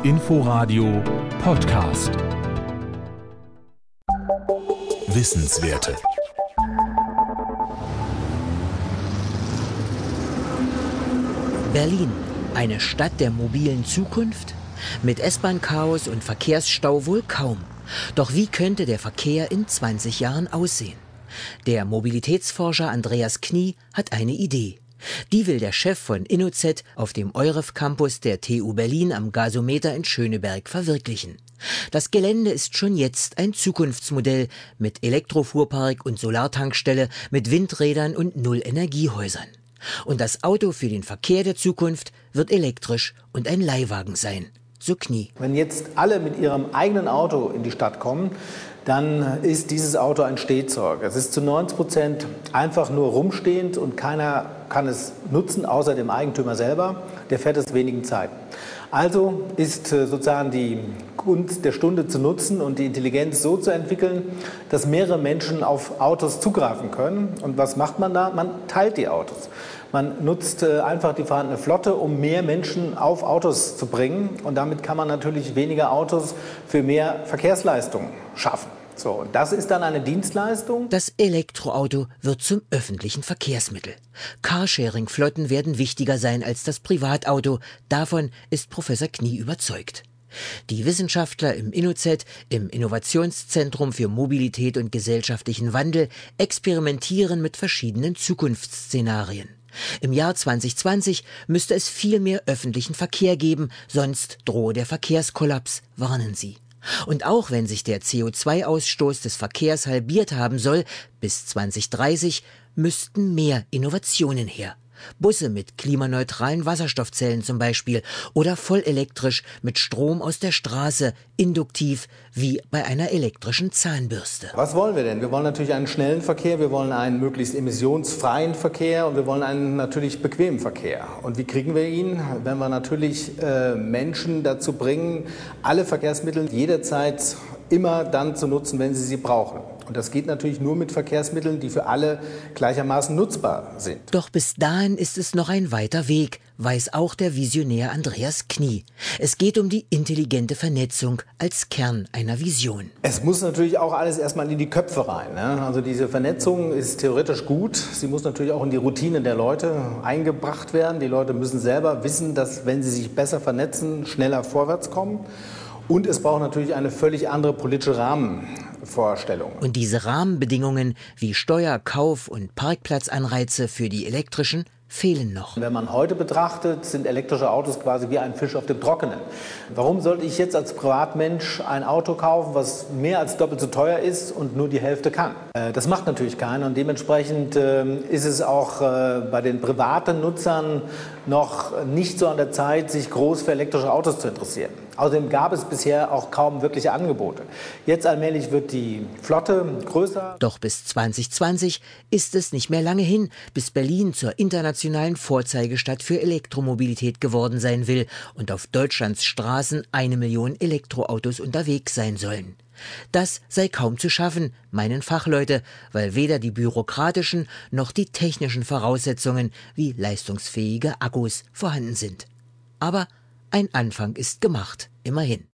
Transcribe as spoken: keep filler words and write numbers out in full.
Inforadio Podcast. Wissenswerte. Berlin, eine Stadt der mobilen Zukunft? Mit S-Bahn-Chaos und Verkehrsstau wohl kaum. Doch wie könnte der Verkehr in zwanzig Jahren aussehen? Der Mobilitätsforscher Andreas Knie hat eine Idee. Die will der Chef von InnoZ auf dem EUREF-Campus der T U Berlin am Gasometer in Schöneberg verwirklichen. Das Gelände ist schon jetzt ein Zukunftsmodell mit Elektrofuhrpark und Solartankstelle, mit Windrädern und Null-Energiehäusern. Und das Auto für den Verkehr der Zukunft wird elektrisch und ein Leihwagen sein. So Knie. Wenn jetzt alle mit ihrem eigenen Auto in die Stadt kommen, dann ist dieses Auto ein Stehzeug. Es ist zu neunzig Prozent einfach nur rumstehend und keiner kann es nutzen, außer dem Eigentümer selber. Der fährt es wenigen Zeiten. Also ist sozusagen die Gunst der Stunde zu nutzen und die Intelligenz so zu entwickeln, dass mehrere Menschen auf Autos zugreifen können. Und was macht man da? Man teilt die Autos. Man nutzt einfach die vorhandene Flotte, um mehr Menschen auf Autos zu bringen. Und damit kann man natürlich weniger Autos für mehr Verkehrsleistung schaffen. So, und das ist dann eine Dienstleistung. Das Elektroauto wird zum öffentlichen Verkehrsmittel. Carsharing-Flotten werden wichtiger sein als das Privatauto. Davon ist Professor Knie überzeugt. Die Wissenschaftler im InnoZ, im Innovationszentrum für Mobilität und gesellschaftlichen Wandel, experimentieren mit verschiedenen Zukunftsszenarien. Im Jahr zwanzig zwanzig müsste es viel mehr öffentlichen Verkehr geben, sonst drohe der Verkehrskollaps, warnen sie. Und auch wenn sich der C O zwei Ausstoß des Verkehrs halbiert haben soll, bis zwanzig dreißig müssten mehr Innovationen her. Busse mit klimaneutralen Wasserstoffzellen zum Beispiel oder vollelektrisch mit Strom aus der Straße, induktiv wie bei einer elektrischen Zahnbürste. Was wollen wir denn? Wir wollen natürlich einen schnellen Verkehr, wir wollen einen möglichst emissionsfreien Verkehr und wir wollen einen natürlich bequemen Verkehr. Und wie kriegen wir ihn? Wenn wir natürlich äh, Menschen dazu bringen, alle Verkehrsmittel jederzeit immer dann zu nutzen, wenn sie sie brauchen. Und das geht natürlich nur mit Verkehrsmitteln, die für alle gleichermaßen nutzbar sind. Doch bis dahin ist es noch ein weiter Weg, weiß auch der Visionär Andreas Knie. Es geht um die intelligente Vernetzung als Kern einer Vision. Es muss natürlich auch alles erstmal in die Köpfe rein. Ne? Also diese Vernetzung ist theoretisch gut. Sie muss natürlich auch in die Routine der Leute eingebracht werden. Die Leute müssen selber wissen, dass wenn sie sich besser vernetzen, schneller vorwärts kommen. Und es braucht natürlich eine völlig andere politische Rahmenvorstellung. Und diese Rahmenbedingungen wie Steuer-, Kauf- und Parkplatzanreize für die elektrischen fehlen noch. Wenn man heute betrachtet, sind elektrische Autos quasi wie ein Fisch auf dem Trockenen. Warum sollte ich jetzt als Privatmensch ein Auto kaufen, was mehr als doppelt so teuer ist und nur die Hälfte kann? Das macht natürlich keiner und dementsprechend ist es auch bei den privaten Nutzern noch nicht so an der Zeit, sich groß für elektrische Autos zu interessieren. Außerdem gab es bisher auch kaum wirkliche Angebote. Jetzt allmählich wird die Flotte größer. Doch bis zwanzig zwanzig ist es nicht mehr lange hin, bis Berlin zur internationalen Vorzeigestadt für Elektromobilität geworden sein will und auf Deutschlands Straßen eine Million Elektroautos unterwegs sein sollen. Das sei kaum zu schaffen, meinen Fachleute, weil weder die bürokratischen noch die technischen Voraussetzungen wie leistungsfähige Akkus vorhanden sind. Aber ein Anfang ist gemacht, immerhin.